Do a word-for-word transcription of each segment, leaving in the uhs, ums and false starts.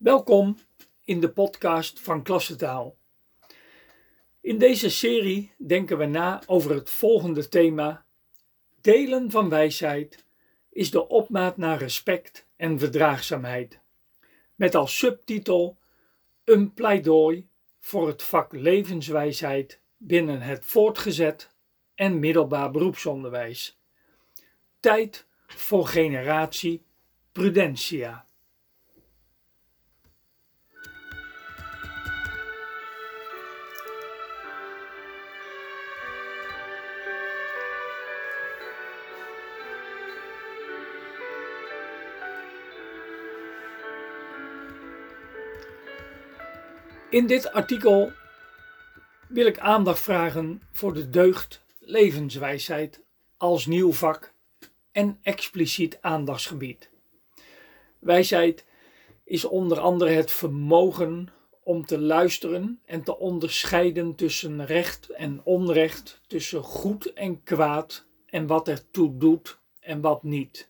Welkom in de podcast van Klassentaal. In deze serie denken we na over het volgende thema: delen van wijsheid is de opmaat naar respect en verdraagzaamheid. Met als subtitel een pleidooi voor het vak levenswijsheid binnen het voortgezet en middelbaar beroepsonderwijs. Tijd voor generatie Prudentia. In dit artikel wil ik aandacht vragen voor de deugd levenswijsheid als nieuw vak en expliciet aandachtsgebied. Wijsheid is onder andere het vermogen om te luisteren en te onderscheiden tussen recht en onrecht, tussen goed en kwaad en wat ertoe doet en wat niet.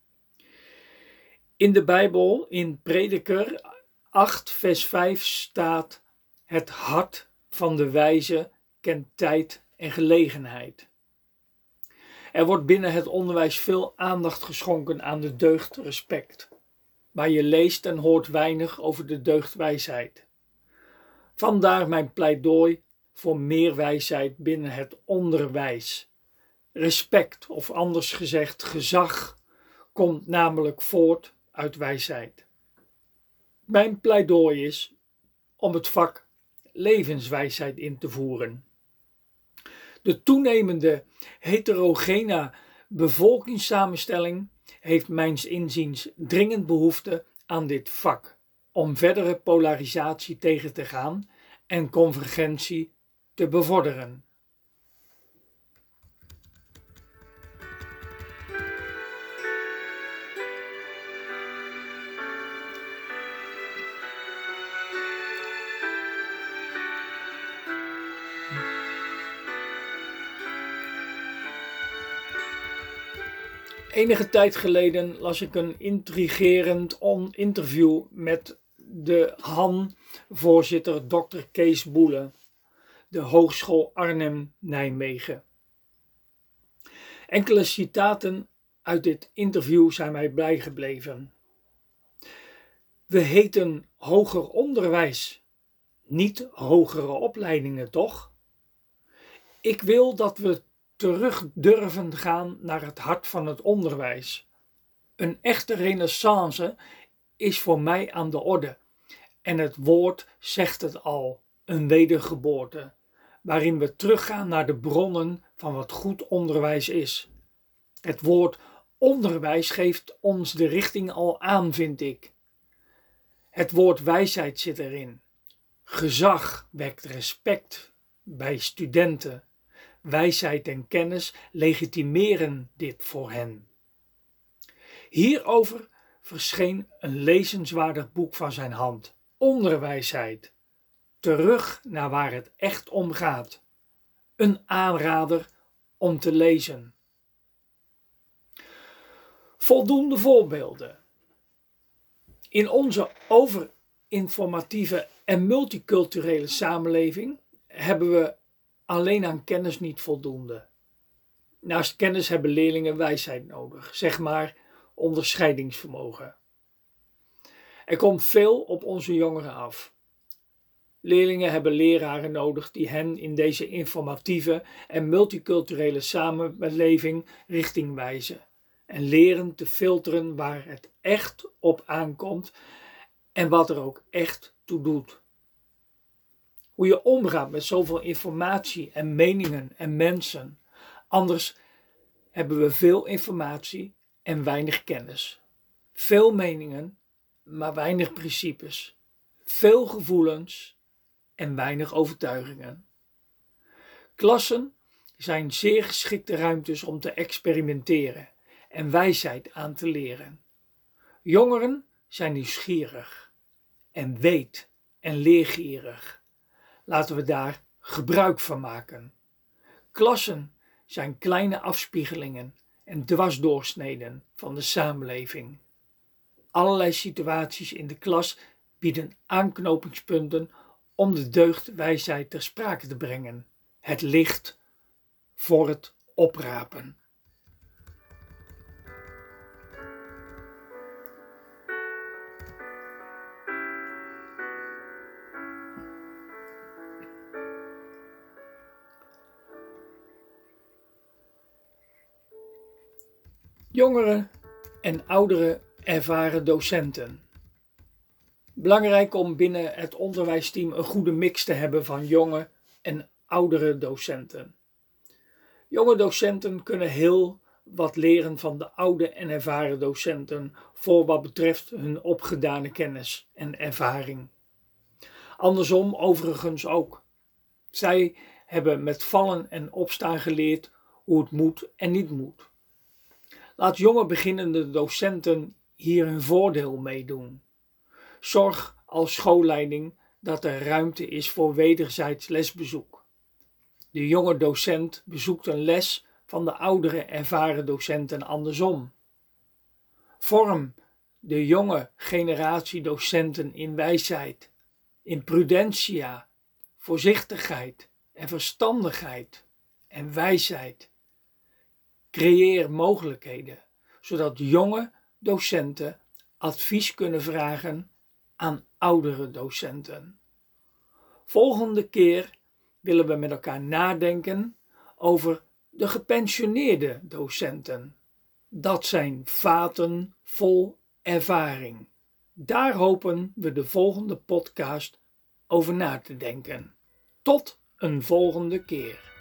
In de Bijbel, in Prediker acht vers vijf staat: het hart van de wijze kent tijd en gelegenheid. Er wordt binnen het onderwijs veel aandacht geschonken aan de deugd respect, maar je leest en hoort weinig over de deugd wijsheid. Vandaar mijn pleidooi voor meer wijsheid binnen het onderwijs. Respect, of anders gezegd gezag, komt namelijk voort uit wijsheid. Mijn pleidooi is om het vak levenswijsheid in te voeren. De toenemende heterogene bevolkingssamenstelling heeft mijns inziens dringend behoefte aan dit vak om verdere polarisatie tegen te gaan en convergentie te bevorderen. Enige tijd geleden las ik een intrigerend interview met de H A N-voorzitter dokter Kees Boele, de Hogeschool Arnhem-Nijmegen. Enkele citaten uit dit interview zijn mij bijgebleven. We heten hoger onderwijs, niet hogere opleidingen, toch? Ik wil dat we terug durven gaan naar het hart van het onderwijs. Een echte renaissance is voor mij aan de orde. En het woord zegt het al, een wedergeboorte, waarin we teruggaan naar de bronnen van wat goed onderwijs is. Het woord onderwijs geeft ons de richting al aan, vind ik. Het woord wijsheid zit erin. Gezag wekt respect bij studenten. Wijsheid en kennis legitimeren dit voor hen. Hierover verscheen een lezenswaardig boek van zijn hand, Onderwijsheid. Terug naar waar het echt om gaat. Een aanrader om te lezen. Voldoende voorbeelden. In onze overinformatieve en multiculturele samenleving hebben we alleen aan kennis niet voldoende. Naast kennis hebben leerlingen wijsheid nodig, zeg maar onderscheidingsvermogen. Er komt veel op onze jongeren af. Leerlingen hebben leraren nodig die hen in deze informatieve en multiculturele samenleving richting wijzen en leren te filteren waar het echt op aankomt en wat er ook echt toe doet. Hoe je omgaat met zoveel informatie en meningen en mensen. Anders hebben we veel informatie en weinig kennis. Veel meningen, maar weinig principes. Veel gevoelens en weinig overtuigingen. Klassen zijn zeer geschikte ruimtes om te experimenteren en wijsheid aan te leren. Jongeren zijn nieuwsgierig en weet- en leergierig. Laten we daar gebruik van maken. Klassen zijn kleine afspiegelingen en dwarsdoorsneden van de samenleving. Allerlei situaties in de klas bieden aanknopingspunten om de deugdwijsheid ter sprake te brengen. Het licht voor het oprapen. Jongere en oudere ervaren docenten. Belangrijk om binnen het onderwijsteam een goede mix te hebben van jonge en oudere docenten. Jonge docenten kunnen heel wat leren van de oude en ervaren docenten voor wat betreft hun opgedane kennis en ervaring. Andersom overigens ook. Zij hebben met vallen en opstaan geleerd hoe het moet en niet moet. Laat jonge beginnende docenten hier hun voordeel mee doen. Zorg als schoolleiding dat er ruimte is voor wederzijds lesbezoek. De jonge docent bezoekt een les van de oudere ervaren docent en andersom. Vorm de jonge generatie docenten in wijsheid, in prudentia, voorzichtigheid en verstandigheid en wijsheid. Creëer mogelijkheden, zodat jonge docenten advies kunnen vragen aan oudere docenten. Volgende keer willen we met elkaar nadenken over de gepensioneerde docenten. Dat zijn vaten vol ervaring. Daar hopen we de volgende podcast over na te denken. Tot een volgende keer.